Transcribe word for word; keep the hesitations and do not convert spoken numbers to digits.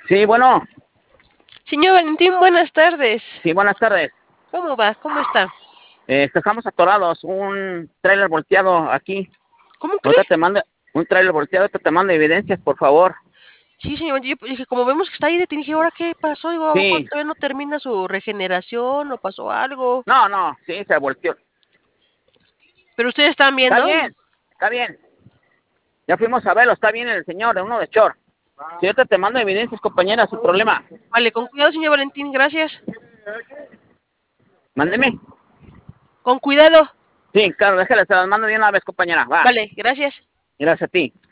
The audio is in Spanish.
Sí, bueno, Señor Valentín, buenas tardes. sí, buenas tardes. ¿Cómo va? ¿Cómo está? Eh, estamos atorados, un tráiler volteado aquí. ¿Cómo cree? Ahorita te mando un tráiler volteado, ahorita te mando evidencias, por favor. Sí, señor Valentín, yo dije, como vemos que está ahí detenido, dije, ¿ahora qué pasó? Digo, ¿a poco Sí, todavía no termina su regeneración o pasó algo? no, no, sí, se volteó. Pero ustedes están Está viendo. bien, está bien. Ya fuimos a verlo, está bien el señor, de uno de Chor. Sí, ahorita te mando evidencias, compañera, sin problema. Vale, con cuidado, señor Valentín, gracias. Mándeme. Con cuidado. Sí, claro, déjale, se las mando de una vez, compañera. Va, Vale, gracias. gracias a ti.